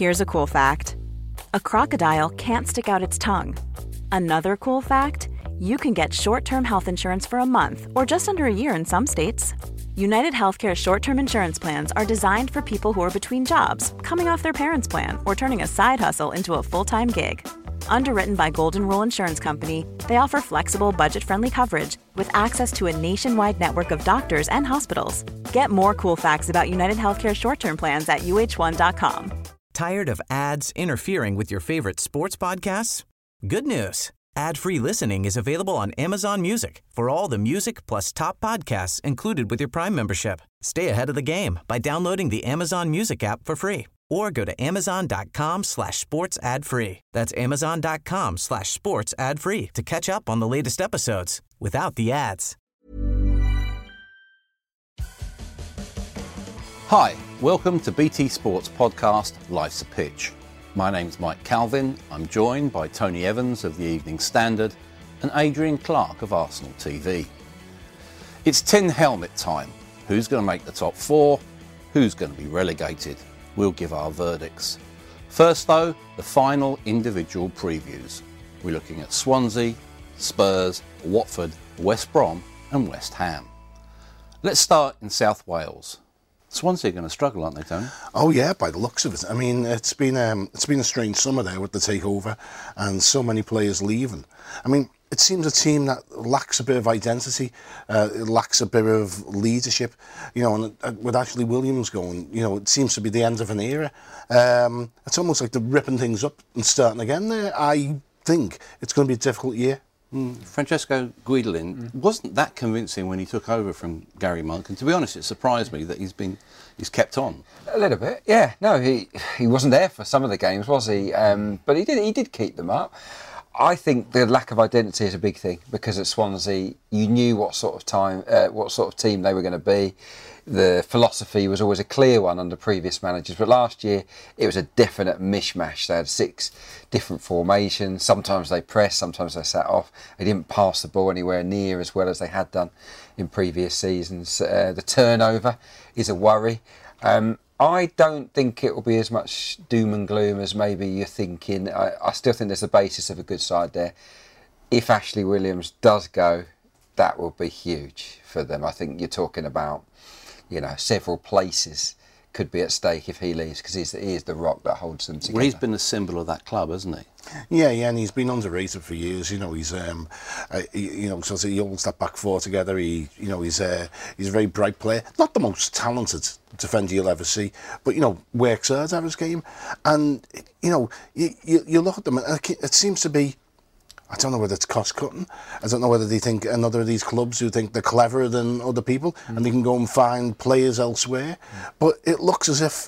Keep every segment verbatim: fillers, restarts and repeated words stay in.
Here's a cool fact. A crocodile can't stick out its tongue. Another cool fact, you can get short-term health insurance for a month or just under a year in some states. United Healthcare short-term insurance plans are designed for people who are between jobs, coming off their parents' plan, or turning a side hustle into a full-time gig. Underwritten by Golden Rule Insurance Company, they offer flexible, budget-friendly coverage with access to a nationwide network of doctors and hospitals. Get more cool facts about United Healthcare short-term plans at U H one dot com. Tired of ads interfering with your favorite sports podcasts? Good news. Ad-free listening is available on Amazon Music for all the music plus top podcasts included with your Prime membership. Stay ahead of the game by downloading the Amazon Music app for free or go to amazon.com slash sports ad free. That's amazon.com slash sports ad free to catch up on the latest episodes without the ads. Hi, welcome to B T Sports podcast, Life's a Pitch. My name's Mike Calvin. I'm joined by Tony Evans of the Evening Standard and Adrian Clark of Arsenal T V. It's tin helmet time. Who's going to make the top four? Who's going to be relegated? We'll give our verdicts. First though, the final individual previews. We're looking at Swansea, Spurs, Watford, West Brom and West Ham. Let's start in South Wales. Swansea are going to struggle, aren't they, Tony? Oh yeah, by the looks of it. I mean, it's been um, it's been a strange summer there with the takeover and so many players leaving. I mean, it seems a team that lacks a bit of identity, uh, it lacks a bit of leadership. You know, and uh, with Ashley Williams going, you know, it seems to be the end of an era. Um, it's almost like they're ripping things up and starting again there. I think it's going to be a difficult year. Mm. Francesco Guidolin mm. wasn't that convincing when he took over from Gary Monk, and to be honest, it surprised me that he's been he's kept on a little bit. Yeah, no, he he wasn't there for some of the games, was he? Um, but he did he did keep them up. I think the lack of identity is a big thing because at Swansea you knew what sort of time, uh, what sort of team they were going to be. The philosophy was always a clear one under previous managers, but last year it was a definite mishmash. They had six different formations. Sometimes they pressed, sometimes they sat off. They didn't pass the ball anywhere near as well as they had done in previous seasons. Uh, the turnover is a worry. Um, I don't think it will be as much doom and gloom as maybe you're thinking. I, I still think there's a basis of a good side there. If Ashley Williams does go, that will be huge for them. I think you're talking about, you know, several places could be at stake if he leaves because he's, he is the rock that holds them together. Well, he's been a symbol of that club, hasn't he? Yeah, yeah, and he's been underrated for years. You know, he's um, uh, he, you know, so he holds that back four together. He, you know, he's uh, he's a very bright player. Not the most talented defender you'll ever see, but you know, works hard at his game. And you know, you you, you look at them, and it seems to be. I don't know whether it's cost cutting. I don't know whether they think another of these clubs who think they're cleverer than other people mm. and they can go and find players elsewhere. Mm. But it looks as if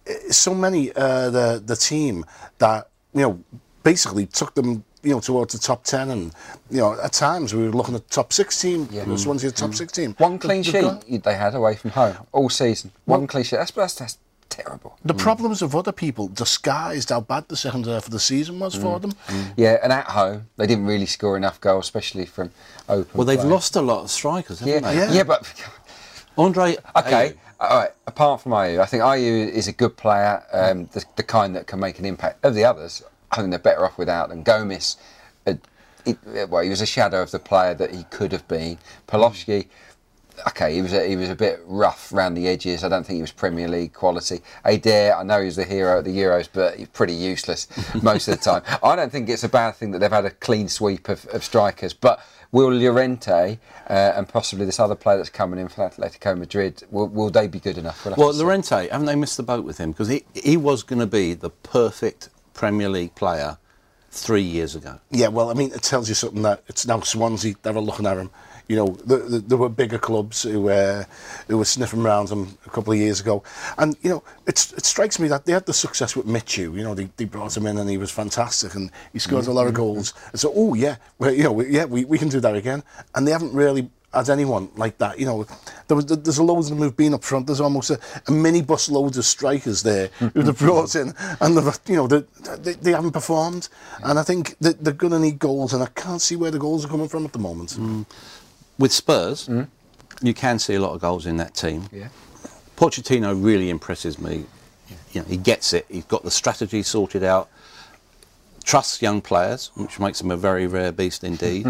so many uh, the the team that you know basically took them you know towards the top ten, and you know at times we were looking at top six team. Yeah. Mm. Swansea top mm. six team. One clean sheet got... they had away from home all season. One well, clean sheet. That's that's. that's terrible. The mm. problems of other people disguised how bad the second half of the season was mm. for them. Mm. Yeah, and at home they didn't really score enough goals, especially from open Well, they've play. lost a lot of strikers, haven't yeah. they? Yeah, yeah, but Andre. Okay, all right. Apart from Ayew, I think Ayew is a good player, um, the, the kind that can make an impact. Of the others, I think they're better off without them. Gomez, uh, it, well, he was a shadow of the player that he could have been. Paloshki. Okay, he was a, he was a bit rough around the edges. I don't think he was Premier League quality. Adair, I know he was the hero at the Euros, but he's pretty useless most of the time. I don't think it's a bad thing that they've had a clean sweep of, of strikers, but will Llorente uh, and possibly this other player that's coming in for Atletico Madrid, will, will they be good enough? We'll, well Llorente, haven't they missed the boat with him? Because he, he was going to be the perfect Premier League player three years ago. Yeah, well, I mean, it tells you something that it's now Swansea that are looking at him. You know, the, the, there were bigger clubs who uh, who were sniffing around him a couple of years ago, and you know, it's, it strikes me that they had the success with Michu. You know, they, they brought him in and he was fantastic, and he scored mm-hmm. a lot of goals. And so, oh yeah, well, you know, we, yeah, we, we can do that again. And they haven't really had anyone like that. You know, there was there's a loads of them who've been up front. There's almost a, a mini bus load of strikers there who they've brought in, and they've, you know, they, they, they haven't performed. And I think that they're going to need goals, and I can't see where the goals are coming from at the moment. Mm. With Spurs, mm. you can see a lot of goals in that team. Yeah. Pochettino really impresses me. Yeah. you know, he gets it. He's got the strategy sorted out. Trusts young players, which makes him a very rare beast indeed.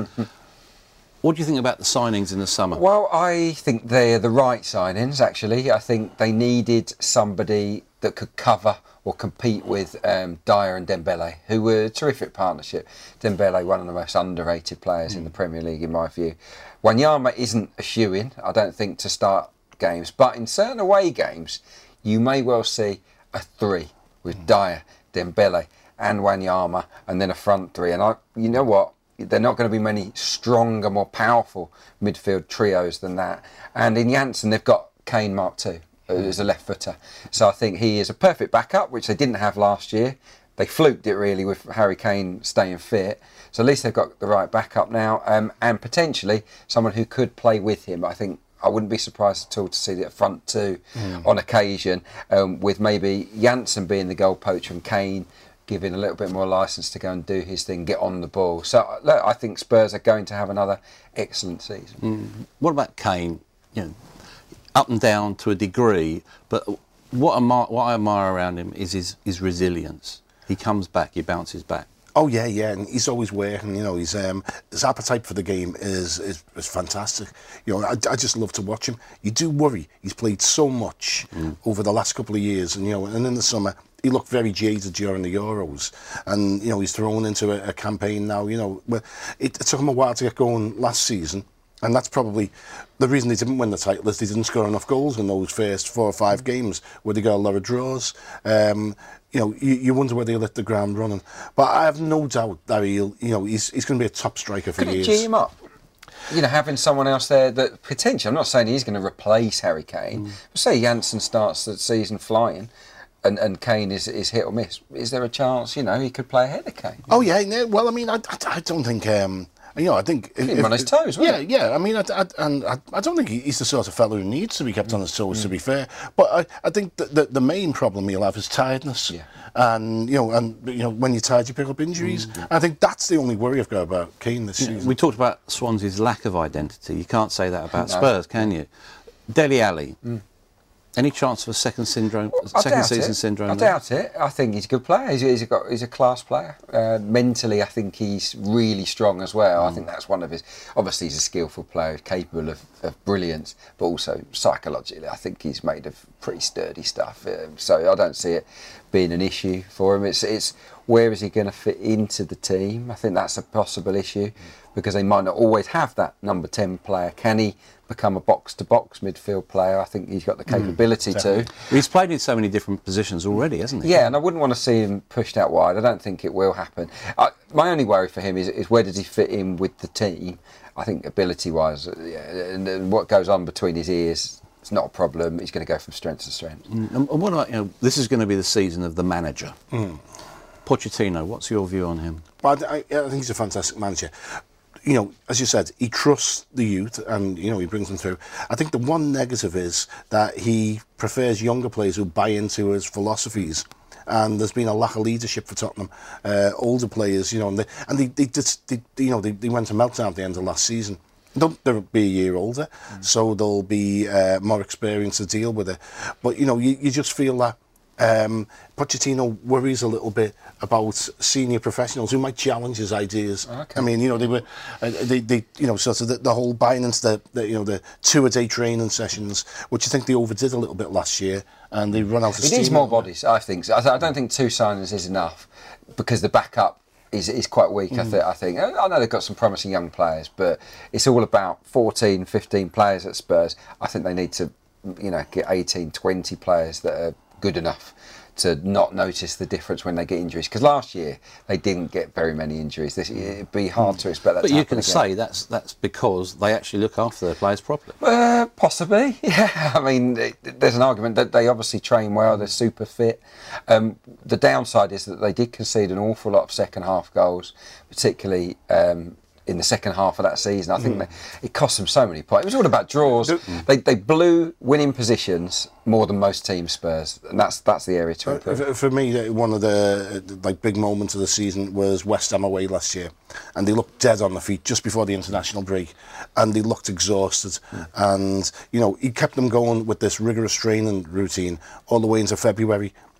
What do you think about the signings in the summer? Well, I think they're the right signings, actually. I think they needed somebody that could cover or compete with um, Dyer and Dembele, who were a terrific partnership. Dembele, one of the most underrated players mm. in the Premier League, in my view. Wanyama isn't a shoo-in, I don't think, to start games. But in certain away games, you may well see a three with mm. Dyer, Dembele and Wanyama, and then a front three. And I, you know what? There are not going to be many stronger, more powerful midfield trios than that. And in Janssen, they've got Kane Mark two as a left footer. So I think he is a perfect backup, which they didn't have last year. They fluked it really with Harry Kane staying fit. So at least they've got the right backup now, um, and potentially someone who could play with him. I think I wouldn't be surprised at all to see the front two mm. on occasion, um, with maybe Janssen being the goal poacher and Kane giving a little bit more licence to go and do his thing, get on the ball. So look, I think Spurs are going to have another excellent season. Mm. What about Kane? You know, up and down to a degree, but what, admire, what I admire around him is his, his resilience. He comes back, he bounces back. Oh yeah, yeah, and he's always working. You know, he's um, his appetite for the game is is, is fantastic. You know, I, I just love to watch him. You do worry. He's played so much mm. over the last couple of years, and you know, and in the summer he looked very jaded during the Euros, and you know he's thrown into a, a campaign now. You know, where it, it took him a while to get going last season. And that's probably the reason they didn't win the title, is they didn't score enough goals in those first four or five games where they got a lot of draws. Um, you know, you, you wonder whether he'll hit the ground running. But I have no doubt that he'll, you know, he's he's going to be a top striker for Could years. Could it G him up? You know, having someone else there that potentially, I'm not saying he's going to replace Harry Kane, mm. but say Janssen starts the season flying. And, and Kane is, is hit or miss. Is there a chance, you know, he could play ahead of Kane? Oh, yeah. No, well, I mean, I, I, I don't think... Um, You know, I think keep him on his toes. Yeah, it? yeah. I mean, I, I, and I, I don't think he's the sort of fellow who needs to be kept on his toes. Mm. To be fair, but I, I think that the, the main problem he'll have is tiredness. Yeah. And you know, and you know, when you're tired, you pick up injuries. Mm. I think that's the only worry I've got about Kane this yeah. season. We talked about Swansea's lack of identity. You can't say that about no. Spurs, can you? Dele Alli. Mm. Any chance of a second syndrome, well, second season it. syndrome? I there? doubt it. I think he's a good player. He's, he's, a, got, he's a class player. Uh, mentally, I think he's really strong as well. Mm. I think that's one of his... Obviously, he's a skillful player, capable of, of brilliance, but also psychologically, I think he's made of pretty sturdy stuff. Uh, so I don't see it being an issue for him. It's, it's where is he going to fit into the team? I think that's a possible issue, because they might not always have that number ten player. Can he become a box-to-box midfield player? I think he's got the capability mm, to. He's played in so many different positions already, hasn't he? Yeah, and I wouldn't want to see him pushed out wide. I don't think it will happen. I, my only worry for him is, is where does he fit in with the team? I think ability-wise, yeah, and, and what goes on between his ears, it's not a problem. He's going to go from strength to strength. Mm, and what about, you know, this is going to be the season of the manager. Mm. Pochettino, what's your view on him? Well, I, I think he's a fantastic manager. You know, as you said, he trusts the youth and, you know, he brings them through. I think the one negative is that he prefers younger players who buy into his philosophies. And there's been a lack of leadership for Tottenham. Uh, older players, you know, and they, and they, they, they, they you know, they, they went to meltdown at the end of last season. They'll, they'll be a year older, mm. so they'll be uh, more experienced to deal with it. But, you know, you, you just feel that Um, Pochettino worries a little bit about senior professionals who might challenge his ideas. Okay. I mean, you know, they were, uh, they, they, you know, sort of the, the whole buying into the, the, you know, the two-a-day training sessions, which I think they overdid a little bit last year, and they run out of steam. It needs more bodies, I think. So I, th- I don't think two signings is enough, because the backup is is quite weak. Mm. I, th- I think. I know they've got some promising young players, but it's all about fourteen, fifteen players at Spurs. I think they need to, you know, get eighteen, twenty players that are good enough to not notice the difference when they get injuries. Because last year they didn't get very many injuries. This it'd be hard to expect that. But to you can again. say that's that's because they actually look after their players properly. Uh, possibly, yeah. I mean, it, there's an argument that they obviously train well. They're super fit. Um, the downside is that they did concede an awful lot of second half goals, particularly. Um, in the second half of that season. I think mm. they, it cost them so many points. It was all about draws. Mm. They they blew winning positions more than most teams, Spurs, and that's that's the area to improve. For, for me, one of the like big moments of the season was West Ham away last year, and they looked dead on the feet just before the international break, and they looked exhausted. Mm. And you know, he kept them going with this rigorous training routine all the way into February.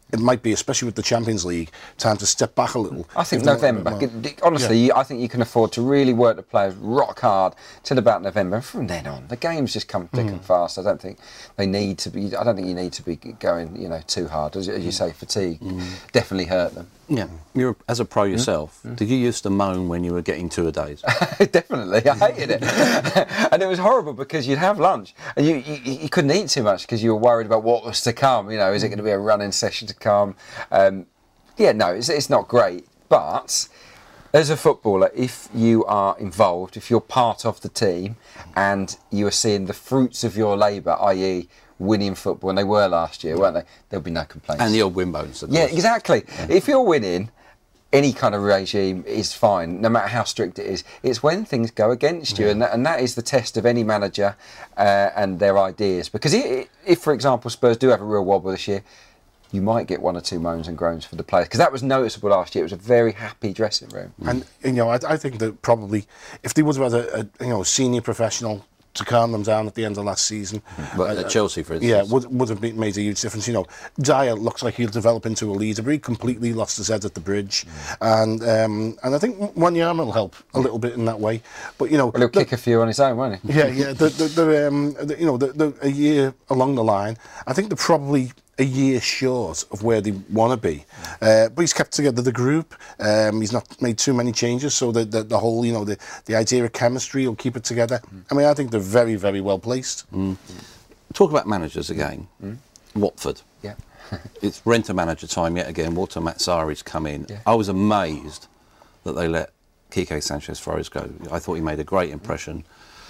it might be, especially with the Champions League, time to step back a little. I think November. Honestly, yeah. I think you can afford to really work the players rock hard till about November. And from then on, the games just come thick mm. and fast. I don't think they need to be. I don't think you need to be going, you know, too hard. As, as you say, fatigue mm. definitely hurt them. Yeah, you're as a pro yourself. Mm. Did you used to moan when you were getting two-a-days? Definitely, I hated it, and it was horrible because you'd have lunch and you you, you couldn't eat too much because you were worried about what was to come. You know, is it going to be a running session to come? Um, yeah, no, it's it's not great. But as a footballer, if you are involved, if you're part of the team, and you are seeing the fruits of your labour, that is. Winning football, and they were last year, weren't they? There'll be no complaints. And the old win bonus. Yeah, exactly. Yeah. If you're winning, any kind of regime is fine, no matter how strict it is. It's when things go against you, yeah. and, that, and that is the test of any manager uh, and their ideas. Because if, if, for example, Spurs do have a real wobble this year, you might get one or two moans and groans for the players, because that was noticeable last year. It was a very happy dressing room. And you know, I, I think that probably if they would have had a, a you know senior professional to calm them down at the end of last season. But uh, at Chelsea, for instance. Yeah, would, would have made a huge difference. You know, Dyer looks like he'll develop into a leader, but he completely lost his head at the bridge. Mm. And um, and I think Wanyama will help a little bit in that way. But, you know... Well, he'll the, kick a few on his own, won't he? Yeah, yeah. The, the, the, um, the, you know, the, the, a year along the line, I think they're probably a year short of where they want to be. Uh, but he's kept together the group. Um, he's not made too many changes, so the, the, the whole, you know, the, the idea of chemistry will keep it together. Mm. I mean, I think they're very, very well placed. Mm. Talk about managers again. Mm. Watford. Yeah. It's rent-a-manager time yet again. Walter Mazzari's come in. Yeah. I was amazed that they let Quique Sanchez-Flores go. I thought he made a great impression.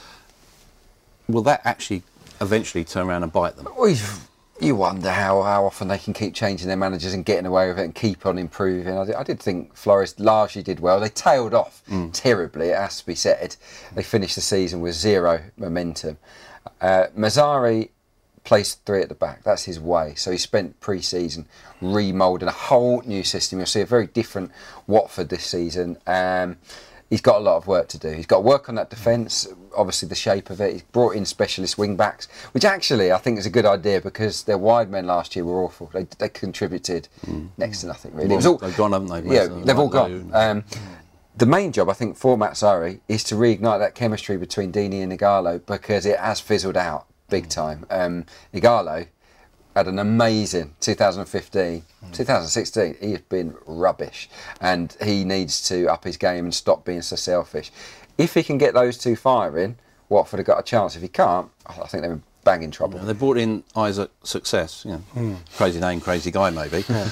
Will that actually eventually turn around and bite them? We've You wonder how, how often they can keep changing their managers and getting away with it and keep on improving. I did, I did think Flores largely did well. They tailed off mm. terribly, it has to be said. They finished the season with zero momentum. Uh, Mazzari placed three at the back. That's his way. So he spent pre-season remoulding a whole new system. You'll see a very different Watford this season. Um, He's got a lot of work to do. He's got to work on that defence, obviously the shape of it. He's brought in specialist wing-backs, which actually I think is a good idea because their wide men last year were awful. They they contributed mm. next to nothing, really. Well, it was all, they've gone, haven't they? Yeah, they've like all gone. Um, the main job, I think, for Mazzari is to reignite that chemistry between Deeney and Ighalo because it has fizzled out big time. Um, Ighalo had an amazing two thousand fifteen. Mm. two thousand sixteen, he has been rubbish, and he needs to up his game and stop being so selfish. If he can get those two firing, Watford have got a chance. If he can't, I think they're in banging trouble. Yeah, they brought in Isaac Success, you know, mm. crazy name, crazy guy maybe. Yeah.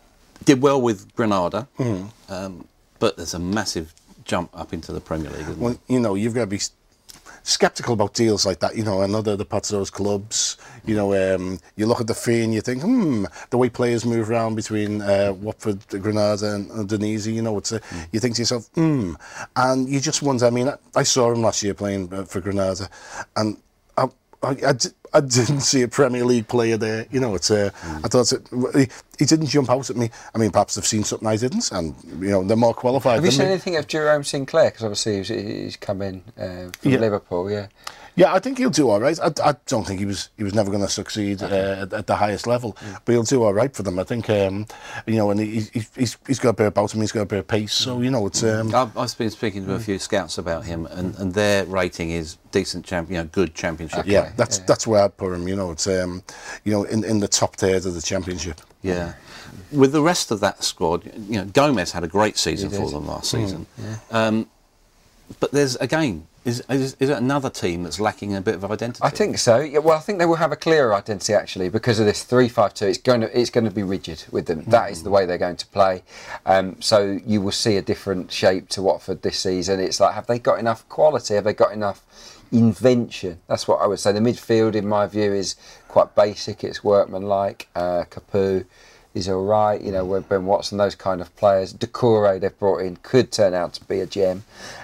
Did well with Granada, mm. um, but there's a massive jump up into the Premier League, isn't well, there? You know, you've got to be sceptical about deals like that. You know, another the parts of those clubs. You know, um, you look at the fee and you think, hmm, the way players move around between uh, Watford, Granada, and Udinese. You know, it's a, mm. you think to yourself, hmm, and you just wonder. I mean, I, I saw him last year playing uh, for Granada, and I, I, I, I didn't see a Premier League player there. You know, it's. Uh, mm. I thought it, he, he didn't jump out at me. I mean, perhaps they've seen something I didn't, and you know, they're more qualified. Have you seen me. anything of Jerome Sinclair? Because obviously he's, he's come in uh, from yeah. Liverpool. Yeah. Yeah, I think he'll do all right. I, I don't think he was he was never going to succeed okay. uh, at, at the highest level, mm. but he'll do all right for them. I think, um, you know, and he, he, he's he's got a bit about him. He's got a bit of pace. So you know, it's. Um, I've, I've been speaking to a few scouts about him, and, and their rating is decent champion, you know, good championship. Okay. Yeah, that's yeah. that's where I'd put him. You know, it's um, you know, in in the top third of the championship. Yeah. With the rest of that squad, you know, Gomez had a great season for them last season. Mm. Yeah. Um, but there's again. Is, is, is it another team that's lacking a bit of identity? I think so. Yeah, well, I think they will have a clearer identity actually because of this three five two. It's going to it's going to be rigid with them. Mm-hmm. That is the way they're going to play. Um, so you will see a different shape to Watford this season. It's like, have they got enough quality? Have they got enough invention? That's what I would say. The midfield, in my view, is quite basic. It's workmanlike. Uh, Capoue is all right. You know, Ben Watson, those kind of players. Doucouré they've brought in could turn out to be a gem.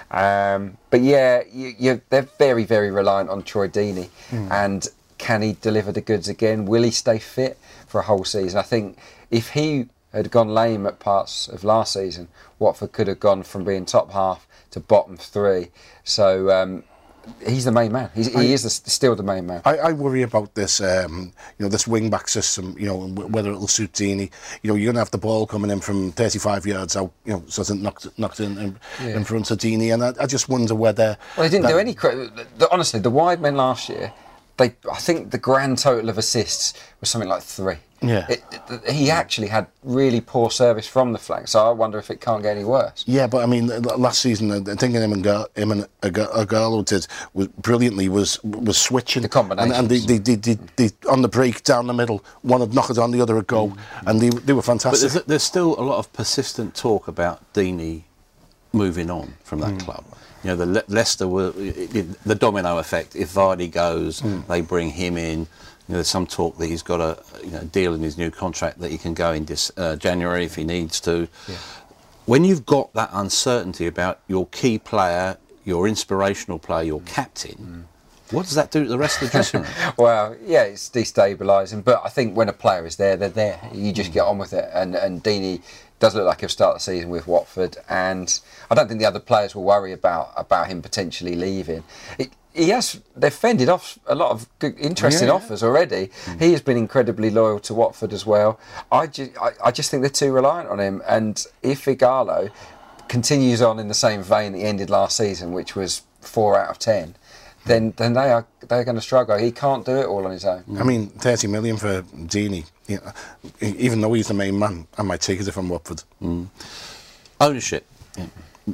Um, but yeah, you, you, they're very, very reliant on Troy Deeney. Mm. And can he deliver the goods again? Will he stay fit for a whole season? I think if he had gone lame at parts of last season, Watford could have gone from being top half to bottom three. So um, he's the main man. He's, he I, is the, still the main man. I, I worry about this, um, you know, this wing back system. You know, whether it'll suit Deeney. You know, you're gonna have the ball coming in from thirty-five yards out. You know, so it's knocked knocked in in, yeah. in front of Deeney, and I, I just wonder whether. Well, they didn't that, do any. The, honestly, the wide men last year, they I think the grand total of assists was something like three. Yeah, it, it, he actually had really poor service from the flank, so I wonder if it can't get any worse. Yeah, but I mean, last season, I think him and Gar- him and Agallo did was brilliantly was was switching the combination, and, and they, they, they, they, they on the break down the middle, one would knock it on, the other would go, mm-hmm. and they they were fantastic. But there's, there's still a lot of persistent talk about Deeney moving on from that mm. club. You know, the Le- Leicester were the domino effect. If Vardy goes, mm. they bring him in. You know, there's some talk that he's got a you know, deal in his new contract that he can go in this, uh, January if he needs to. Yeah. When you've got that uncertainty about your key player, your inspirational player, your captain, mm. what does that do to the rest of the dressing room? Well, yeah, it's destabilising. But I think when a player is there, they're there. You just mm. get on with it. And, and Deeney does look like he'll start the season with Watford. And I don't think the other players will worry about, about him potentially leaving. It, He has, they've fended off a lot of good, interesting yeah. offers already. Mm. He has been incredibly loyal to Watford as well. I, ju- I, I just think they're too reliant on him. And if Ighalo continues on in the same vein that he ended last season, which was four out of ten, then then they are they're going to struggle. He can't do it all on his own. I mean, thirty million for Deeney, you know, even though he's the main man, I might take it if I'm Watford. Mm. Ownership. Yeah.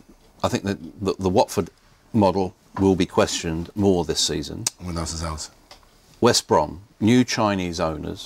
I think that the, the Watford model will be questioned more this season. Without a doubt. West Brom, new Chinese owners.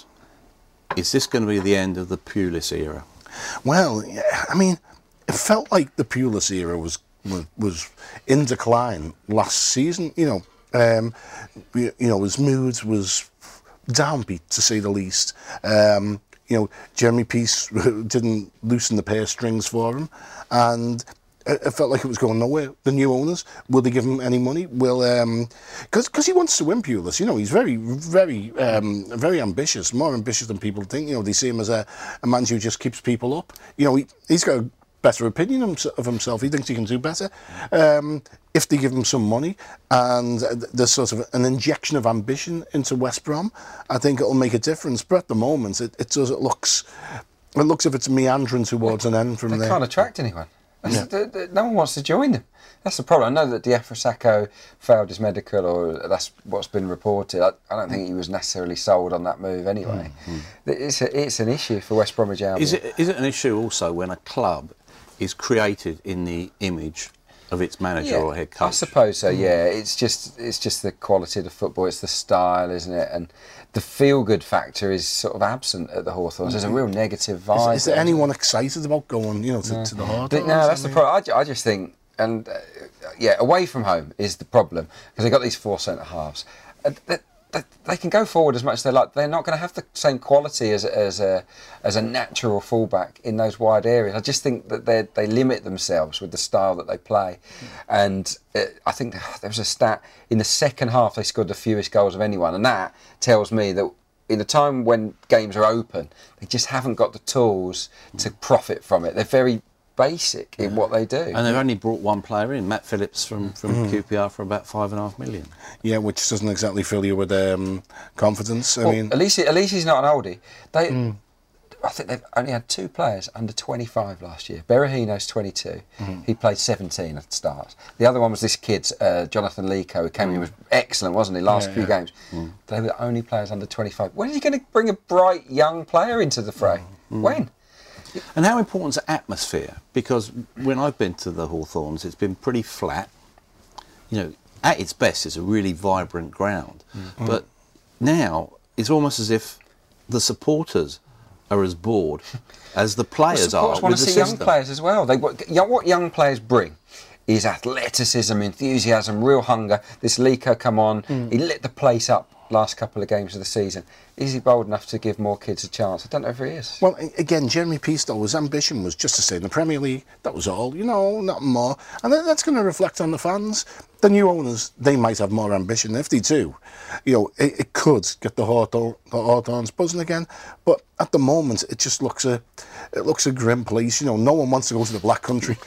Is this going to be the end of the Pulis era? Well, I mean, it felt like the Pulis era was was, was in decline last season. You know, um, you, you know, his mood was downbeat to say the least. Um, you know, Jeremy Peace didn't loosen the purse strings for him, and it felt like it was going nowhere. The new owners, will they give him any money? Will um, because because he wants to win Pulis. You know, he's very very um, very ambitious, more ambitious than people think. You know, they see him as a, a man who just keeps people up. You know, he he's got a better opinion of himself. He thinks he can do better. Um, if they give him some money and there's sort of an injection of ambition into West Brom, I think it'll make a difference. But at the moment, it, it does it looks it looks as if it's meandering towards an end from they there. They can't attract anyone. Yeah. The, the, no one wants to join them. That's the problem. I know that Diafra failed his medical, or that's what's been reported. I, I don't think he was necessarily sold on that move anyway. Mm-hmm. It's a, it's an issue for West Bromwich Albion. Is it is it an issue also when a club is created in the image of its manager yeah, or head coach? I suppose so. Yeah, it's just it's just the quality of the football. It's the style, isn't it? And the feel-good factor is sort of absent at the Hawthorns. There's a real negative vibe. Is, is there anyone excited about going, you know, to, no. to the Hawthorns? No, that's the problem. I, I just think, and uh, yeah, away from home is the problem because they've got these four centre halves. Uh, they, they, they can go forward as much as they like. They're not going to have the same quality as as a as a natural fullback in those wide areas. I just think that they they limit themselves with the style that they play, and uh, I think there was a stat in the second half they scored the fewest goals of anyone, and that tells me that in a time when games are open, they just haven't got the tools to profit from it. They're very basic in yeah. what they do. And they've only brought one player in, Matt Phillips from, from mm. Q P R, for about five and a half million. Yeah, which doesn't exactly fill you with um, confidence. I well, mean, at least at least he's not an oldie. They, mm. I think they've only had two players under twenty-five last year. Berahino's twenty-two. Mm. He played seventeen at the start. The other one was this kid, uh, Jonathan Lico, who came mm. in, was excellent, wasn't he? Last yeah, few yeah. games. Mm. They were the only players under twenty-five. When is he going to bring a bright young player into the fray? Mm. When? And how important is atmosphere? Because when I've been to the Hawthorns, it's been pretty flat. You know, at its best, it's a really vibrant ground. Mm. But now, it's almost as if the supporters are as bored as the players the are. Want with to the see system. Young players as well. They what, what young players bring is athleticism, enthusiasm, real hunger. This Lico come on, mm. he lit the place up last couple of games of the season. Is he bold enough to give more kids a chance? I don't know if he is. Well, again, Jeremy Peace, though, his ambition was just to stay in the Premier League. That was all, you know, nothing more. And that's going to reflect on the fans. The new owners, they might have more ambition. If they do, you know, it, it could get the Hawthorn, the Hawthorns buzzing again. But at the moment, it just looks a, it looks a grim place. You know, no one wants to go to the Black Country.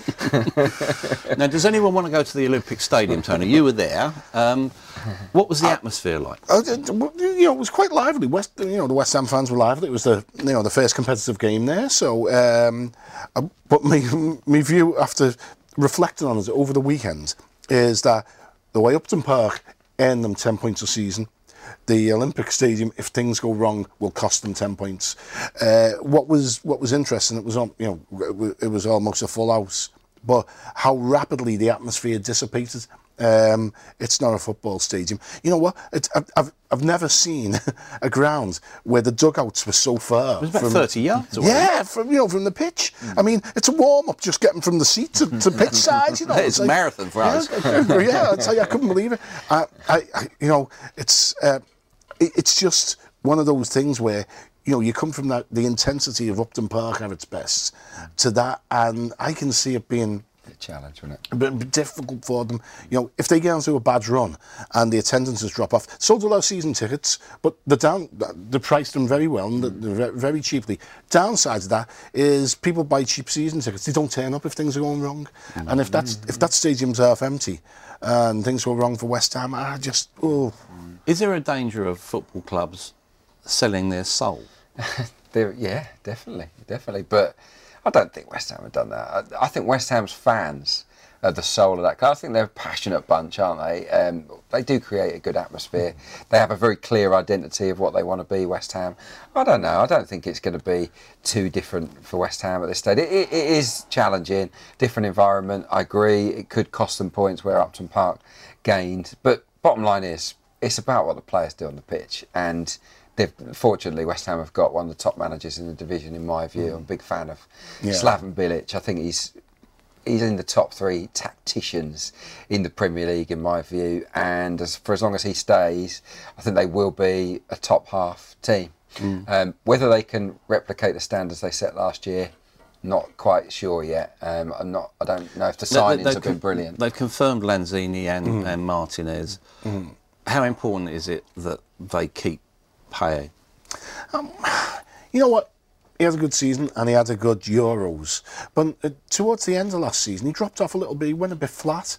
Now, does anyone want to go to the Olympic Stadium, Tony? You were there. Um, what was the atmosphere like? Uh, you know, it was quite lively. West, you know, the West Ham fans were lively. It was the, you know, the first competitive game there. So, um, uh, but my my view after reflecting on it over the weekend is that the way Upton Park earned them ten points a season, the Olympic Stadium, if things go wrong, will cost them ten points. Uh, what was what was interesting, it was you know it was almost a full house, but how rapidly the atmosphere dissipated. Um, it's not a football stadium. You know what? It's, I've, I've I've never seen a ground where the dugouts were so far. It was about from, thirty yards away. Yeah, from you know from the pitch. Mm. I mean, it's a warm up just getting from the seat to, to pitch side. You know, it's, it's a like, marathon for yeah, us. Yeah, I'd say I couldn't believe it. I, I, I you know, it's uh, it, it's just one of those things where. You know, you come from that the intensity of Upton Park at its best to that, and I can see it being a challenge, isn't it? A bit difficult for them. You know, if they get onto a bad run and the attendances drop off, so do our season tickets, but the down they priced them very well and mm. they're very cheaply. Downside to that is people buy cheap season tickets. They don't turn up if things are going wrong, mm. and if that's mm. if that stadium's half empty and things go wrong for West Ham, I just oh. Is there a danger of football clubs selling their soul? There, yeah, definitely, definitely. But I don't think West Ham have done that. I, I think West Ham's fans are the soul of that club. I think they're a passionate bunch, aren't they? Um, they do create a good atmosphere. They have a very clear identity of what they want to be, West Ham. I don't know. I don't think it's going to be too different for West Ham at this stage. It, it, it is challenging, different environment. I agree. It could cost them points where Upton Park gained. But bottom line is, it's about what the players do on the pitch. And fortunately, West Ham have got one of the top managers in the division, in my view. Mm. I'm a big fan of yeah. Slaven Bilic. I think he's he's in the top three tacticians in the Premier League, in my view. And as, for as long as he stays, I think they will be a top half team. Mm. Um, whether they can replicate the standards they set last year, not quite sure yet. Um, I'm not. I don't know if the signings they, have been brilliant. They've confirmed Lanzini and, mm. and Martinez. Mm. How important is it that they keep Payet? Um, you know what? He had a good season and he had a good Euros. But uh, towards the end of last season, he dropped off a little bit. He went a bit flat.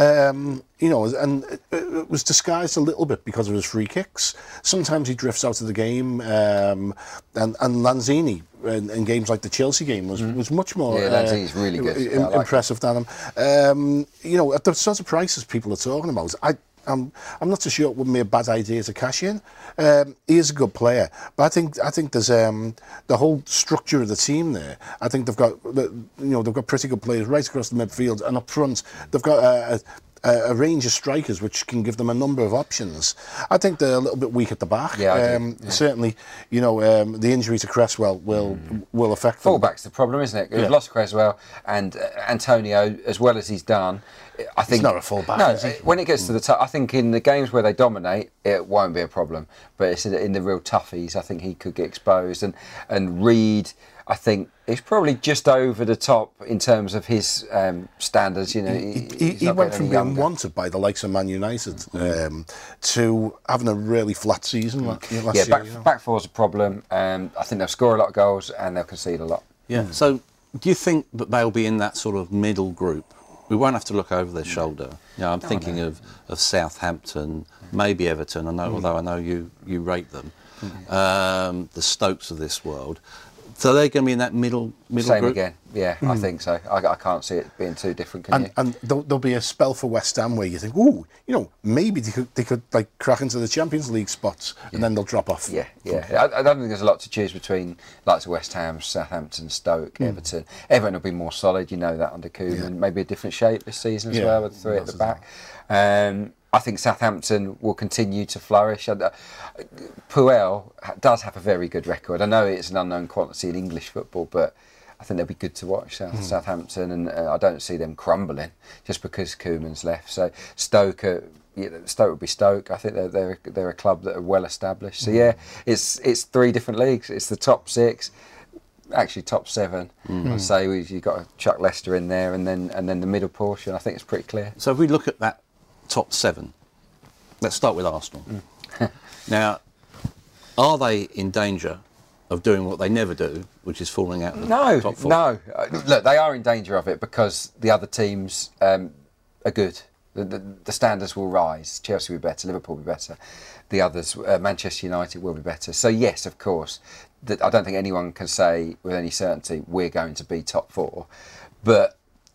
Um, you know, and it, it was disguised a little bit because of his free kicks. Sometimes he drifts out of the game. Um, and, and Lanzini, in, in games like the Chelsea game, was, mm. was much more yeah, Lanzini's uh, really good. Im- like impressive it. than him. Um, you know, at the sort of prices people are talking about, I I'm, I'm not so sure it wouldn't be a bad idea to cash in. Um, he is a good player, but I think I think there's um, the whole structure of the team there. I think they've got you know they've got pretty good players right across the midfield, and up front they've got a, a, a range of strikers which can give them a number of options. I think they're a little bit weak at the back. Yeah, I um, do. Yeah. Certainly, you know um, the injury to Cresswell will mm. will affect them. Fullback's the problem, isn't it? We've yeah. lost Cresswell and uh, Antonio, as well as he's done. I think he's not a fullback. No, is he? When it gets to the top, I think in the games where they dominate, it won't be a problem. But it's in the real toughies, I think he could get exposed. And and Reed, I think, is probably just over the top in terms of his um, standards. You know, he, he, he went from being younger. wanted by the likes of Man United um, to having a really flat season last yeah, year. back, you know? back four's a problem. Um, I think they'll score a lot of goals and they'll concede a lot. Yeah. Mm. So, do you think that they'll be in that sort of middle group? We won't have to look over their shoulder. You know, I'm no, thinking no. of, of Southampton, maybe Everton. I know, mm. although I know you, you rate them, mm. um, the Stokes of this world. So they're going to be in that middle middle Same group? again, yeah, mm. I think so. I, I can't see it being too different, can and, you? And there'll, there'll be a spell for West Ham where you think, ooh, you know, maybe they could, they could like crack into the Champions League spots, yeah. and then they'll drop off. Yeah, yeah. I, I don't think there's a lot to choose between, like West Ham, Southampton, Stoke, mm. Everton. Everton will be more solid, you know that, under Koeman. Yeah. Maybe a different shape this season as yeah. well, with three That's at the back. Um, I think Southampton will continue to flourish. Uh, Puel does have a very good record. I know it's an unknown quantity in English football, but I think they'll be good to watch, South, mm. Southampton, and uh, I don't see them crumbling just because Koeman's left. So Stoke, uh, yeah, Stoke will be Stoke. I think they're they're, they're a club that are well established. So yeah, it's it's three different leagues. It's the top six. Actually, top seven. Mm. I'd say we, you've got to chuck Leicester in there, and then and then the middle portion. I think it's pretty clear. So if we look at that top seven, let's start with Arsenal. Mm. Now, are they in danger of doing what they never do, which is falling out of the No, top four? no. Uh, Look, they are in danger of it because the other teams um, are good. The, the, the standards will rise. Chelsea will be better, Liverpool will be better. The others, uh, Manchester United will be better. So yes, of course, that I don't think anyone can say with any certainty we're going to be top four. But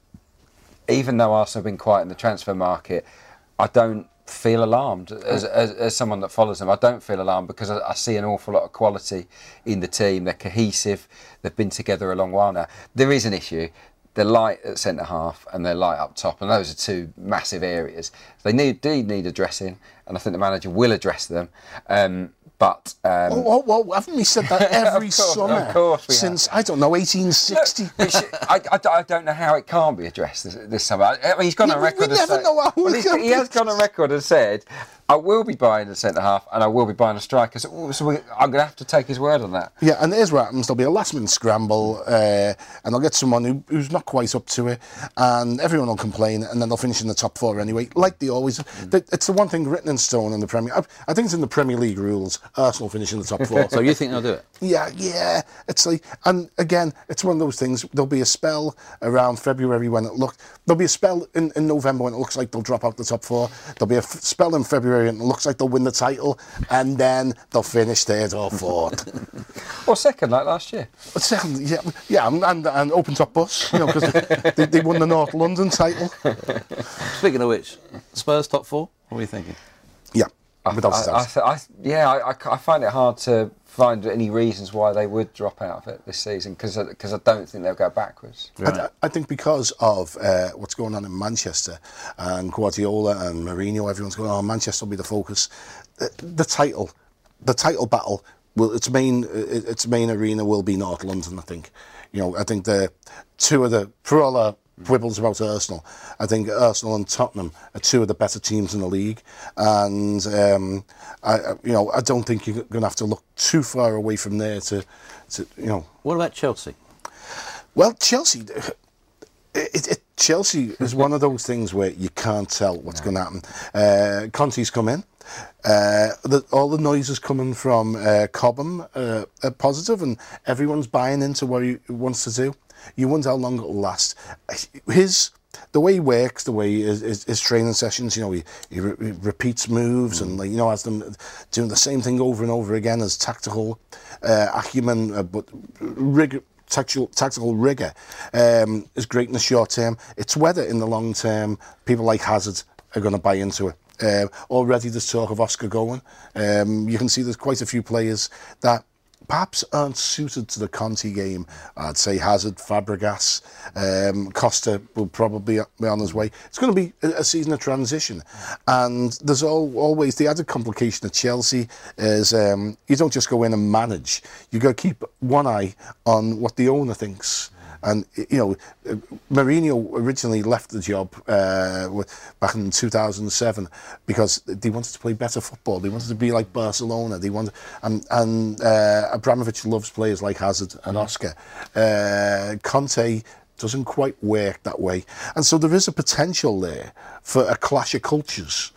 even though Arsenal have been quiet in the transfer market, I don't feel alarmed as, as, as someone that follows them. I don't feel alarmed because I, I see an awful lot of quality in the team. They're cohesive. They've been together a long while now. There is an issue. They're light at centre half and they're light up top, and those are two massive areas. They need, do need addressing, and I think the manager will address them. Um, But um, oh, oh, oh, haven't we said that every of course, summer of course we since have. I don't know eighteen sixty? Look, we should- I, I, I don't know how it can't be addressed this, this summer. I mean, he's gone Yeah, on we- record. we and never said, know how well, it's he's- gonna he be has gone on record and said, "I will be buying a centre half and I will be buying a striker." So, so we, I'm going to have to take his word on that. Yeah, and here's what happens. There'll be a last-minute scramble, uh, and they'll get someone who, who's not quite up to it, and everyone will complain, and then they'll finish in the top four anyway, like they always. Mm. It's the one thing written in stone in the Premier. I, I think it's in the Premier League rules. Arsenal finish in the top four. So you think they'll do it? Yeah, yeah. It's like, and again, it's one of those things. There'll be a spell around February when it looked. There'll be a spell in, in November when it looks like they'll drop out the top four. There'll be a f- spell in February and it looks like they'll win the title, and then they'll finish third or fourth. Or second, like last year. Second, yeah, yeah, and, and, and open top bus, you know, because they, they won the North London title. Speaking of which, Spurs top four? What are you thinking? Yeah, I, without I, I, doubt. I, yeah, I, I, I find it hard to find any reasons why they would drop out of it this season because because I don't think they'll go backwards. Right. I, I think because of uh, what's going on in Manchester and Guardiola and Mourinho, everyone's going, oh, Manchester will be the focus. The, the title, the title battle, will its main its main arena will be North London. I think, you know, I think the two of the for all our quibbles about Arsenal, I think Arsenal and Tottenham are two of the better teams in the league, and um, I, you know, I don't think you're going to have to look too far away from there to, to you know. What about Chelsea? Well, Chelsea, it, it, Chelsea is one of those things where you can't tell what's going to happen. Uh, Conte's come in. Uh, the, all the noise is coming from uh, Cobham, uh, are positive, and everyone's buying into what he wants to do. You wonder how long it'll last. His the way he works, the way his, his, his training sessions, you know, he, he, re- he repeats moves mm. and like, you know, has them doing the same thing over and over again as tactical uh, acumen, uh, but rigor. Tactical, tactical rigour um, is great in the short term. It's whether in the long term people like Hazard are going to buy into it. Uh, already there's talk of Oscar going. Um, you can see there's quite a few players that perhaps aren't suited to the Conte game. I'd say Hazard, Fabregas, um, Costa will probably be on his way. It's going to be a, a season of transition. And there's all, always the added complication at Chelsea is um, you don't just go in and manage. You got to keep one eye on what the owner thinks. And, you know, Mourinho originally left the job uh, back in two thousand seven because they wanted to play better football. They wanted to be like Barcelona. They wanted, and, and uh, Abramovich loves players like Hazard and Oscar. Uh, Conte doesn't quite work that way. And so there is a potential there for a clash of cultures.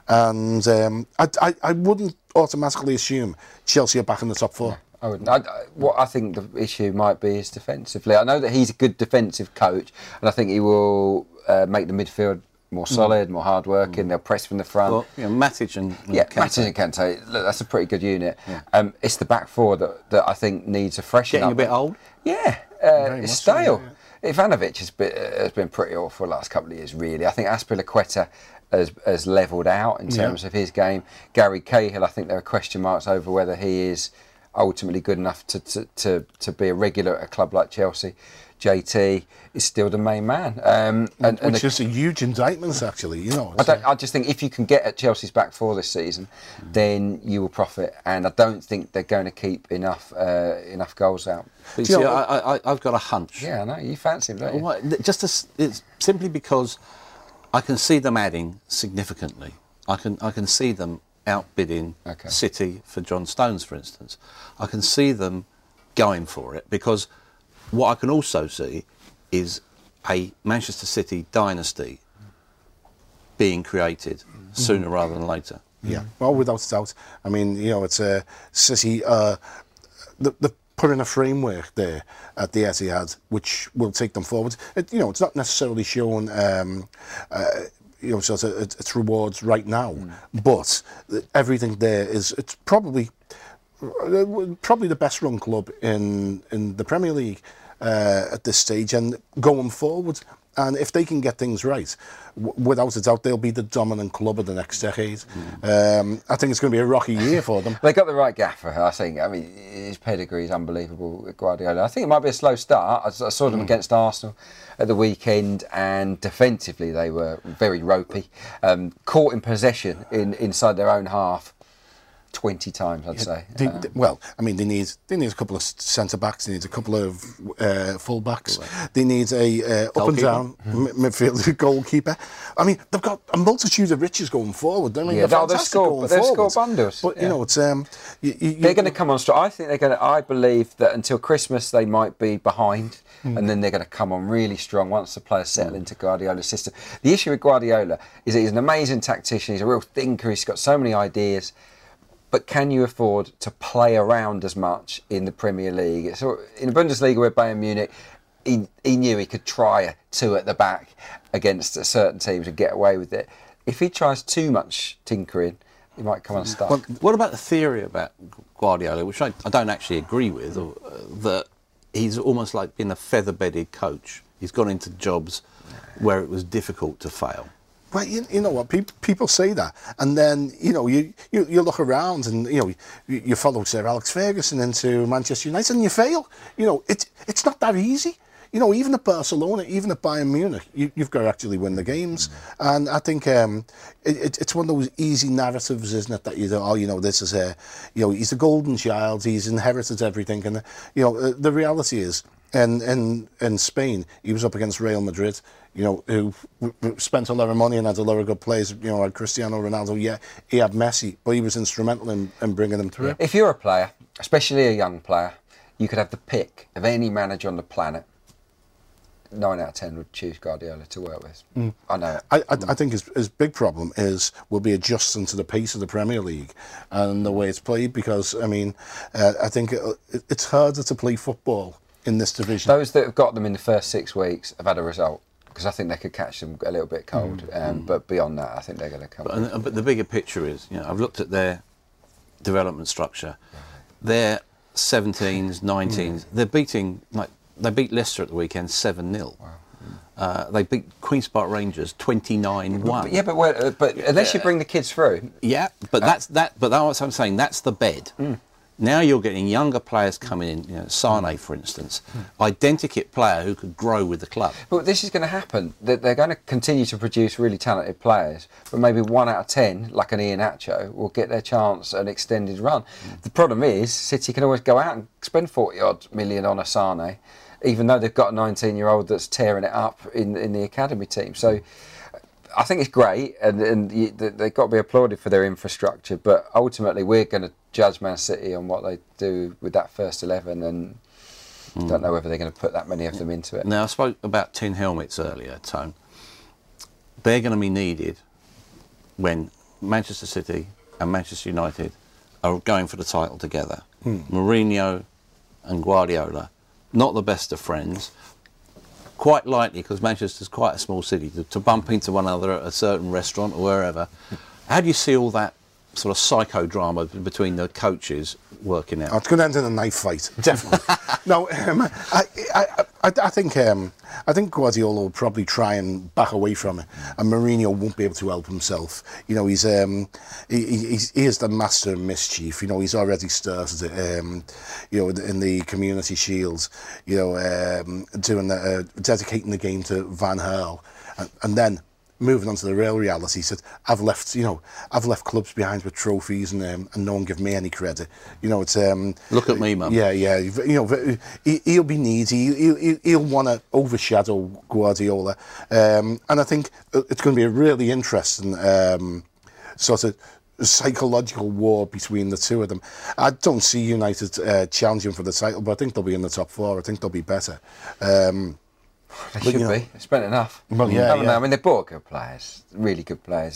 And um, I, I, I wouldn't automatically assume Chelsea are back in the top four. I wouldn't. I, I, what I think the issue might be is defensively. I know that he's a good defensive coach, and I think he will uh, make the midfield more solid, mm. more hard-working. Mm. They'll press from the front. Well, you know, Matic and, and yeah, Kante. Matic and Kante. Look, that's a pretty good unit. Yeah. Um, it's the back four that, that I think needs a freshen Getting up. a bit old? Yeah, uh, it's stale. So, yeah. Ivanovic has been, uh, has been pretty awful the last couple of years, really. I think Azpilicueta has, has levelled out in terms yeah. of his game. Gary Cahill, I think there are question marks over whether he is ultimately good enough to, to, to, to be a regular at a club like Chelsea. J T is still the main man. Um, and, Which and the, is a huge indictment, actually, you know. I, don't, I just think if you can get at Chelsea's back four this season, mm. then you will profit. And I don't think they're going to keep enough uh, enough goals out. But you see, I, I, I've got a hunch. Yeah, I know. You fancy him, don't you? Well, just to, it's simply because I can see them adding significantly. I can I can see them outbidding okay. City for John Stones, for instance. I can see them going for it because what I can also see is a Manchester City dynasty being created mm-hmm. sooner rather than later. Yeah, well, without doubt. I mean, you know, it's a uh, City. Uh, the the putting a framework there at the Etihad, which will take them forward. It, you know, it's not necessarily showing, um, uh, you know, sort of its rewards right now, mm. but everything there is. It's probably probably the best run club in in the Premier League uh, at this stage, and going forward. And if they can get things right, w- without a doubt, they'll be the dominant club of the next decade. Mm. Um, I think it's going to be a rocky year for them. They got the right gaffer, I think. I mean, his pedigree is unbelievable with Guardiola. I think it might be a slow start. I, I saw them mm. against Arsenal at the weekend, and defensively they were very ropey. Um, caught in possession in, inside their own half twenty times, I'd yeah, say. They, um, they, well, I mean, they need they need a couple of centre backs. They need a couple of uh, full backs. Right. They need a uh, up and down mm-hmm. m- midfielder, goalkeeper. I mean, they've got a multitude of riches going forward. I mean, yeah, they're no, fantastic score, going they've forward. scored bundles. But yeah. you know, it's um, you, you, they're going to come on strong. I think they're going to. I believe that until Christmas they might be behind. Mm. And then they're going to come on really strong once the players settle mm. into Guardiola's system. The issue with Guardiola is that he's an amazing tactician. He's a real thinker. He's got so many ideas. But can you afford to play around as much in the Premier League? So in the Bundesliga with Bayern Munich, he, he knew he could try a two at the back against certain teams and get away with it. If he tries too much tinkering, he might come unstuck. Well, what about the theory about Guardiola, which I, I don't actually agree with, uh, that he's almost like been a feather-bedded coach. He's gone into jobs where it was difficult to fail. Well, you, you know what, people, people say that, and then, you know, you, you, you look around and, you know, you, you follow Sir Alex Ferguson into Manchester United and you fail. You know, it, it's not that easy. You know, even at Barcelona, even at Bayern Munich, you, you've got to actually win the games. Mm. And I think um, it, it's one of those easy narratives, isn't it, that you know, oh, you know, this is a, you know, he's a golden child, he's inherited everything. And, you know, the reality is, in, in, in Spain, he was up against Real Madrid, you know, who spent a lot of money and had a lot of good players. You know, had Cristiano Ronaldo, yeah, he had Messi, but he was instrumental in, in bringing them through. If you're a player, especially a young player, you could have the pick of any manager on the planet. Nine out of ten would choose Guardiola to work with. Mm. I know it. I, I, I think his, his big problem is will be adjusting to the pace of the Premier League and the way it's played, because, I mean, uh, I think it, it's harder to play football in this division. Those that have got them in the first six weeks have had a result, because I think they could catch them a little bit cold. Mm. Um, mm. But beyond that, I think they're going to come. But, but the bigger picture is, you know, I've looked at their development structure. Their seventeens, nineteens, mm. they're beating, like, they beat Leicester at the weekend seven nil. Wow. Uh, they beat Queen's Park Rangers twenty-nine one. Yeah, but where, uh, but unless you bring the kids through. Yeah, but uh, that's that. But that's what I'm saying. That's the bed. Mm. Now you're getting younger players coming in. You know, Sane, for instance, mm. identikit player who could grow with the club. But this is going to happen. They're going to continue to produce really talented players, but maybe one out of ten, like an Ian Acho, will get their chance an extended run. Mm. The problem is, City can always go out and spend forty odd million on a Sane, even though they've got a nineteen-year-old that's tearing it up in in the academy team. So I think it's great, and, and you, they've got to be applauded for their infrastructure, but ultimately we're going to judge Man City on what they do with that first eleven, and mm. don't know whether they're going to put that many of them into it. Now, I spoke about tin helmets earlier, Tone. They're going to be needed when Manchester City and Manchester United are going for the title together. Mm. Mourinho and Guardiola, not the best of friends, quite likely, because Manchester's quite a small city, to, to bump into one another at a certain restaurant or wherever. How do you see all that sort of psychodrama between the coaches working out? Oh, it's going to end in a knife fight, definitely. no, um, I, I, I, I think um, I think Guardiola will probably try and back away from it, and Mourinho won't be able to help himself. You know, he's um, he, he's he is the master of mischief. You know, he's already started it. Um, you know, in the Community Shield. You know, um, doing the, uh, dedicating the game to Van Gaal, and, and then. Moving on to the real reality, he said, I've left, you know, I've left clubs behind with trophies and um, and no one give me any credit. You know, it's... Um, Look at me, mum. Yeah, yeah. You know, he, he'll be needy. He'll, he'll, he'll want to overshadow Guardiola. Um, and I think it's going to be a really interesting um, sort of psychological war between the two of them. I don't see United uh, challenging for the title, but I think they'll be in the top four. I think they'll be better. Um, They but, should you know, be. They spent enough. Well, yeah, haven't yeah. they? I mean, they bought good players, really good players.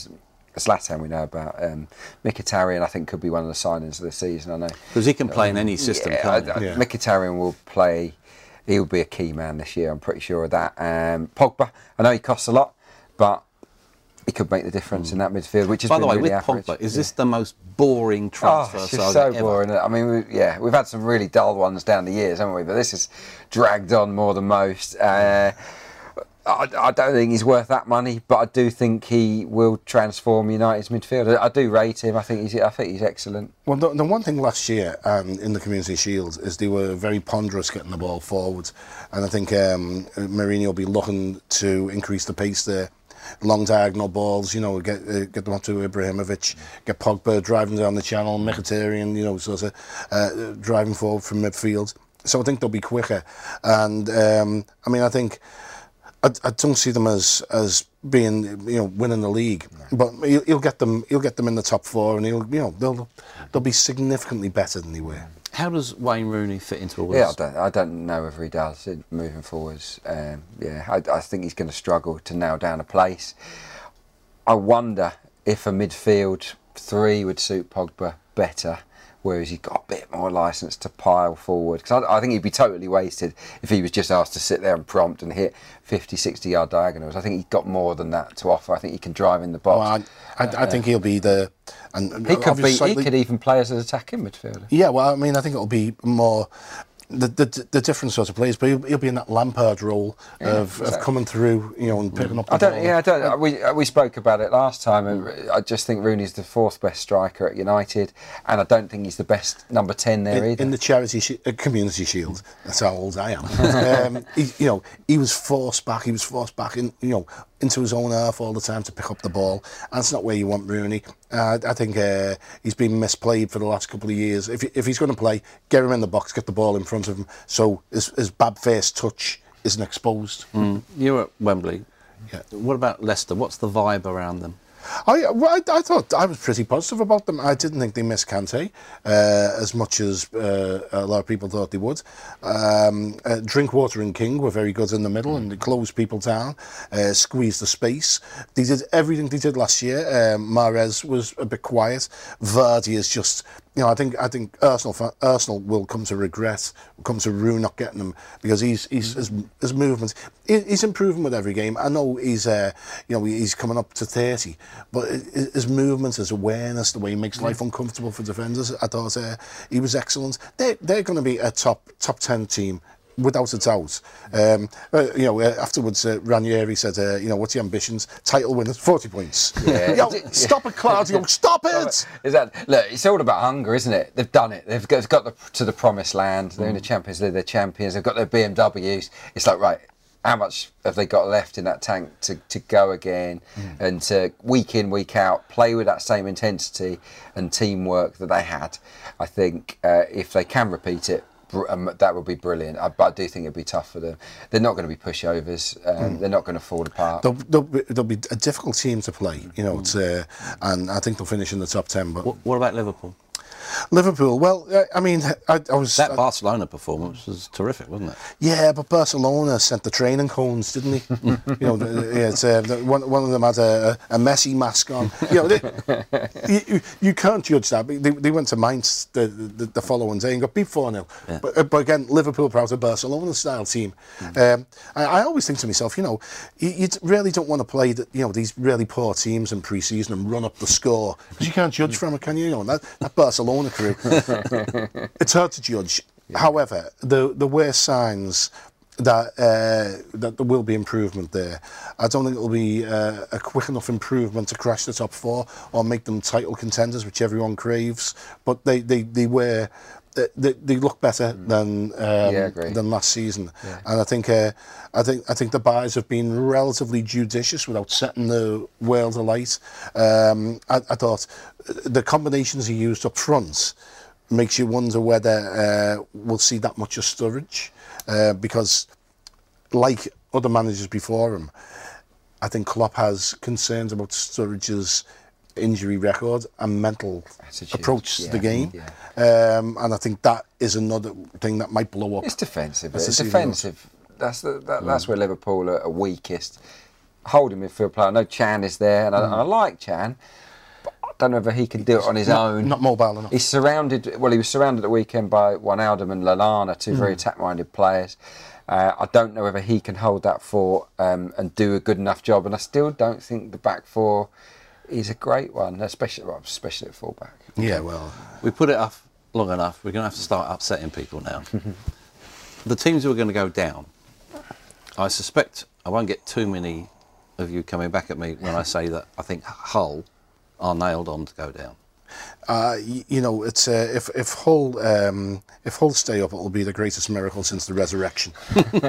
Zlatan we know about. Um, Mkhitaryan, I think, could be one of the signings of the season. I know because he can play um, in any system. Yeah, can't I, he? I, yeah. Mkhitaryan will play. He'll be a key man this year. I'm pretty sure of that. Um, Pogba, I know he costs a lot, but he could make the difference mm. in that midfield. Which is by the way, really with average. Pogba, is yeah. this the most boring transfer oh, it's saga so ever? boring. I mean, we, yeah, we've had some really dull ones down the years, haven't we? But this has dragged on more than most. Uh, I, I don't think he's worth that money, but I do think he will transform United's midfield. I, I do rate him. I think he's. I think he's excellent. Well, the, the one thing last year um, in the Community Shield is they were very ponderous getting the ball forward, and I think um, Mourinho will be looking to increase the pace there. Long diagonal balls, you know, get uh, get them up to Ibrahimovic, get Pogba driving down the channel, Mkhitaryan, you know, sort of uh, driving forward from midfield. So I think they'll be quicker, and um, I mean, I think. I, I don't see them as as being, you know, winning the league, no. but he'll, he'll get them. He'll get them in the top four, and he'll, you know, they'll they'll be significantly better than they were. How does Wayne Rooney fit into all yeah, this? Yeah, I don't, I don't know whether he does moving forwards. Um, yeah, I, I think he's going to struggle to nail down a place. I wonder if a midfield three would suit Pogba better. Whereas he's got a bit more licence to pile forward. Because I, I think he'd be totally wasted if he was just asked to sit there and prompt and hit fifty, sixty yard diagonals. I think he's got more than that to offer. I think he can drive in the box. Well, I, I, I think he'll be the... And he could be. Slightly, he could even play as an attacking midfielder. Yeah, well, I mean, I think it'll be more... The, the the different sorts of players, but he'll, he'll be in that Lampard role yeah, of, exactly. of coming through, you know, and picking up the I don't, ball. Yeah, I don't. We we spoke about it last time. And I just think Rooney's the fourth best striker at United, and I don't think he's the best number ten there in, either. In the charity sh- uh, Community Shield, that's how old I am. um, he, you know, he was forced back. He was forced back in, you know, into his own half all the time to pick up the ball, and it's not where you want Rooney. Uh, I think uh, he's been misplayed for the last couple of years. If if he's going to play, get him in the box, get the ball in front of him, so his, his bad first touch isn't exposed. Mm. You're at Wembley. Yeah. What about Leicester? What's the vibe around them? I, well, I I thought I was pretty positive about them. I didn't think they missed Kante uh, as much as uh, a lot of people thought they would. Um, uh, Drinkwater and King were very good in the middle and they closed people down, uh, squeezed the space. They did everything they did last year. Um, Mahrez was a bit quiet. Vardy is just... You know, I think I think Arsenal Arsenal will come to regret, come to rue not getting him because he's he's his, his movement he's improving with every game. I know he's uh, you know he's coming up to thirty, but his movement, his awareness, the way he makes life uncomfortable for defenders, I thought uh, he was excellent. They they're going to be a top top ten team. Without a doubt. Um, uh, you know, uh, afterwards, uh, Ranieri said, uh, you know, what's the ambitions? Title winners, forty points. Yeah. Yo, stop it, Claudio, stop it! Is that, look, it's all about hunger, isn't it? They've done it. They've got, they've got the, to the promised land. They're mm. in the Champions League, they're champions. They've got their B M Ws. It's like, right, how much have they got left in that tank to, to go again mm. and to week in, week out, play with that same intensity and teamwork that they had? I think uh, if they can repeat it, Um, that would be brilliant, I, but I do think it'd be tough for them. They're not going to be pushovers. Um, mm. They're not going to fall apart. They'll, they'll, be, they'll be a difficult team to play, you know. Mm. It's, uh, and I think they'll finish in the top ten. But what, what about Liverpool? Liverpool, well, I mean, I, I was... That I, Barcelona performance was terrific, wasn't it? Yeah, but Barcelona sent the training cones, didn't he? you know, the, yeah, it's, uh, the, one, one of them had a, a Messi mask on. You know, they, you, you can't judge that. They, they went to Mainz the, the, the following day and got beat four nil. Yeah. But, but again, Liverpool proud of Barcelona-style team. Mm. Um, I, I always think to myself, you know, you, you really don't want to play the, you know, these really poor teams in pre-season and run up the score, because you can't judge from it, can you? You know, that, that Barcelona crew, it's hard to judge. Yeah. However, the the worst signs that uh, that there will be improvement there. I don't think it will be uh, a quick enough improvement to crash the top four or make them title contenders, which everyone craves. But they they, they were. They, they look better than um, yeah, than last season, yeah. and I think uh, I think I think the buys have been relatively judicious without setting the world alight. Um, I, I thought the combinations he used up front makes you wonder whether uh, we'll see that much of Sturridge, uh, because like other managers before him, I think Klopp has concerns about Sturridge's injury record and mental Attitude. approach yeah, to the game, yeah. um, and I think that is another thing that might blow up. It's defensive. It's defensive. That's the, that, that's mm. where Liverpool are, are weakest. holding midfield player. I know Chan is there, and I, mm. and I like Chan. But I don't know whether he can do it on his not, own. Not mobile enough. He's surrounded. Well, he was surrounded at the weekend by Wijnaldum and Lallana, two mm. very attack-minded players. Uh, I don't know whether he can hold that fort um, and do a good enough job. And I still don't think the back four is a great one, especially well, especially at fullback. Yeah, well, we put it off long enough. We're going to have to start upsetting people now. The teams who are going to go down, I suspect I won't get too many of you coming back at me when I say that I think Hull are nailed on to go down. Uh, you, you know, it's uh, if if Hull um, if Hull stay up, it will be the greatest miracle since the resurrection. Agreed.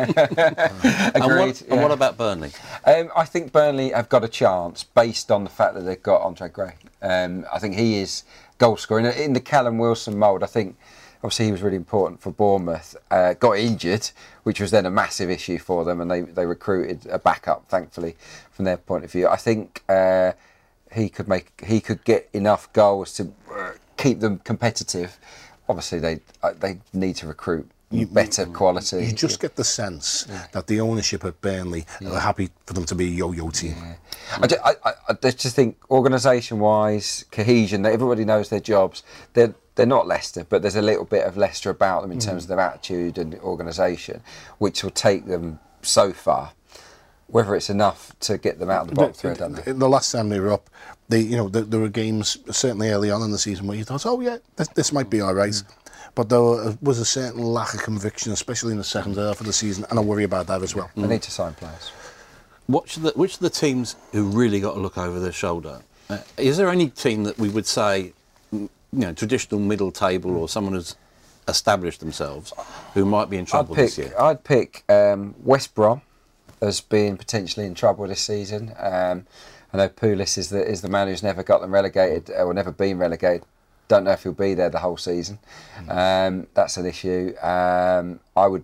And what, yeah. and what about Burnley? Um, I think Burnley have got a chance based on the fact that they've got Andre Gray. Um, I think he is goal scorer in, in the Callum Wilson mould. I think obviously he was really important for Bournemouth. Uh, got injured, which was then a massive issue for them, and they they recruited a backup, thankfully, from their point of view. I think. Uh, He could make. He could get enough goals to uh, keep them competitive. Obviously, they uh, they need to recruit you, better you, quality. You just get the sense yeah. that the ownership at Burnley yeah. are happy for them to be a yo-yo team. Yeah. I, just, I, I, I just think organisation-wise, cohesion. That everybody knows their jobs. They're they're not Leicester, but there's a little bit of Leicester about them in mm. terms of their attitude and organisation, which will take them so far. Whether it's enough to get them out of the box, I don't know. The last time they were up, they, you know, there, there were games certainly early on in the season where you thought, "Oh yeah, this, this might be all right," mm. but there was a certain lack of conviction, especially in the second half of the season, and I worry about that as well. They mm. need to sign players. Which of the, which of the teams who really got to look over their shoulder? Uh, is there any team that we would say, you know, traditional middle table or someone who's established themselves who might be in trouble I'd pick, this year? I'd pick um, West Brom as being potentially in trouble this season. Um, I know Pulis is the is the man who's never got them relegated or never been relegated. Don't know if he'll be there the whole season. Mm. Um, that's an issue. Um, I would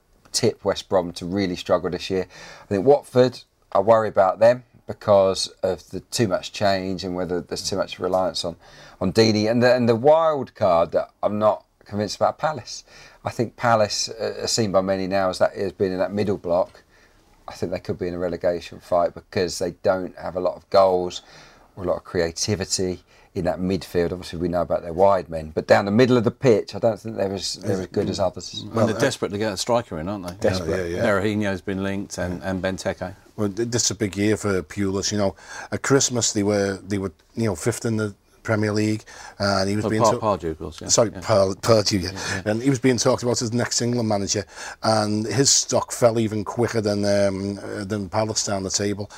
tip West Brom to really struggle this year. I think Watford, I worry about them because of the too much change and whether there's too much reliance on on Deeney. And the, and the wild card that I'm not convinced about, Palace. I think Palace, uh, seen by many now as that has been in that middle block. I think they could be in a relegation fight because they don't have a lot of goals or a lot of creativity in that midfield. Obviously, we know about their wide men, but down the middle of the pitch, I don't think they're as they're as good as others. Well, they're desperate to get a striker in, aren't they? Desperate. Yeah, yeah. Berahino's been linked, and, and Benteke. Well, this is a big year for Pulis. You know, at Christmas they were they were you know fifth in the Premier League, uh, and he was oh, being Par- to- Pardew, of course. Yeah. Sorry, yeah. Par- Pardew, yeah. Yeah, yeah. And he was being talked about as the next England manager, and his stock fell even quicker than um, uh, than Palace down the table.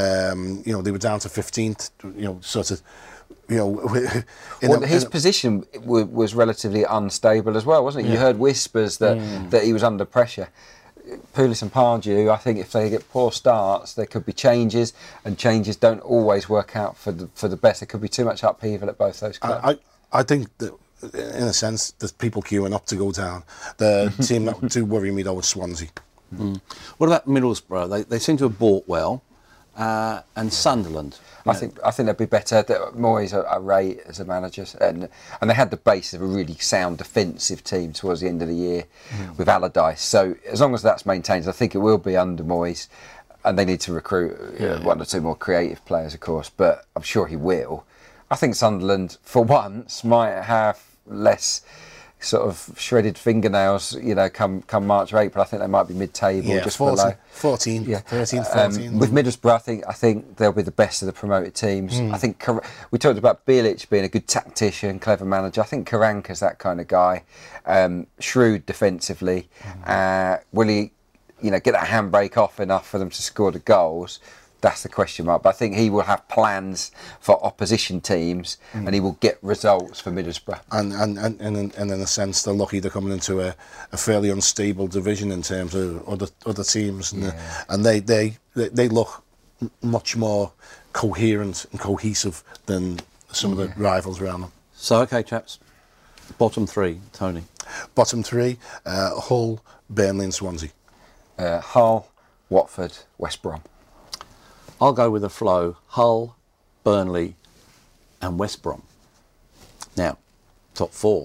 Um, you know, they were down to fifteenth. You know, sort of. You know, well, a, his a, position w- was relatively unstable as well, wasn't it? Yeah. You heard whispers that mm. that he was under pressure. Pulis and Pardew, I think if they get poor starts, there could be changes, and changes don't always work out for the for the best. There could be too much upheaval at both those clubs. I, I, I think that, in a sense, there's people queuing up to go down. The team that do worry me though is Swansea. Mm. What about Middlesbrough? They they seem to have bought well, uh, and Sunderland. I think I think they'd be better. Moyes a, a rate as a manager, and and they had the base of a really sound defensive team towards the end of the year mm. with Allardyce. So as long as that's maintained, I think it will be under Moyes, and they need to recruit yeah, uh, one yeah. or two more creative players, of course. But I'm sure he will. I think Sunderland, for once, might have less sort of shredded fingernails, you know, come come March or April. I think they might be mid-table, yeah, just fourteen, below. fourteen, yeah. thirteen, fourteen. Um, with Middlesbrough, I think I think they'll be the best of the promoted teams. Mm. I think we talked about Bilic being a good tactician, clever manager. I think Karanka's that kind of guy. Um, shrewd defensively. Mm. Uh, will he, you know, get that handbrake off enough for them to score the goals? That's the question mark. But I think he will have plans for opposition teams, mm. and he will get results for Middlesbrough. And and, and, and, in, and in a sense, they're lucky they're coming into a, a fairly unstable division in terms of other other teams, and, yeah. the, and they, they they look much more coherent and cohesive than some yeah. of the rivals around them. So, okay, chaps, bottom three, Tony. Bottom three: uh, Hull, Burnley, and Swansea. Uh, Hull, Watford, West Brom. I'll go with the flow, Hull, Burnley and West Brom. Now, top four.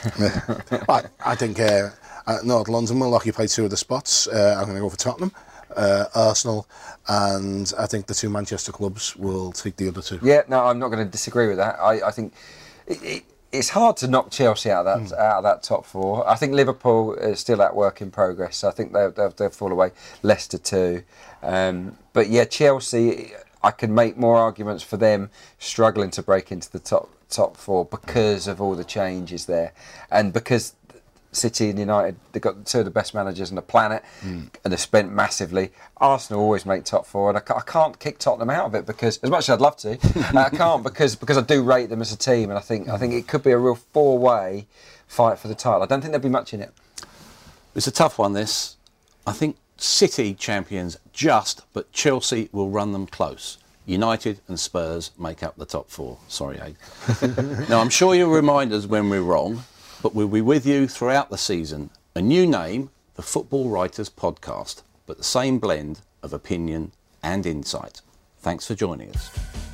I, I think uh, uh, North London will occupy two of the spots. Uh, I'm going to go for Tottenham. uh, Arsenal, and I think the two Manchester clubs will take the other two. Yeah, no, I'm not going to disagree with that. I, I think it, it, it's hard to knock Chelsea out of that mm. out of that top four. I think Liverpool is still at work in progress. I think they'll they'll, they'll fall away. Leicester too, um, but yeah, Chelsea. I can make more arguments for them struggling to break into the top top four because of all the changes there, and because City and United, they've got two of the best managers on the planet, mm. and they've spent massively. Arsenal always make top four, and I, I can't kick Tottenham out of it because, as much as I'd love to, I can't because because I do rate them as a team, and I think I think it could be a real four-way fight for the title. I don't think there'll be much in it. It's a tough one, this. I think City champions just, but Chelsea will run them close. United and Spurs make up the top four. Sorry, Aid. Now, I'm sure you'll remind us when we're wrong, but we'll be with you throughout the season. A new name, the Football Writers Podcast, but the same blend of opinion and insight. Thanks for joining us.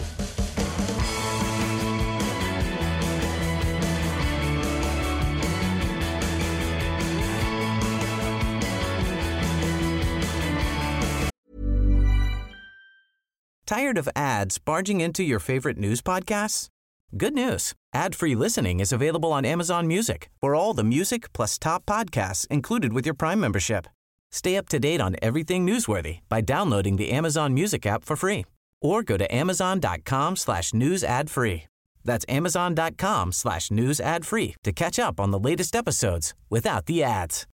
Tired of ads barging into your favorite news podcasts? Good news. Ad-free listening is available on Amazon Music for all the music plus top podcasts included with your Prime membership. Stay up to date on everything newsworthy by downloading the Amazon Music app for free or go to amazon.com slash news ad free. That's amazon.com slash news ad free to catch up on the latest episodes without the ads.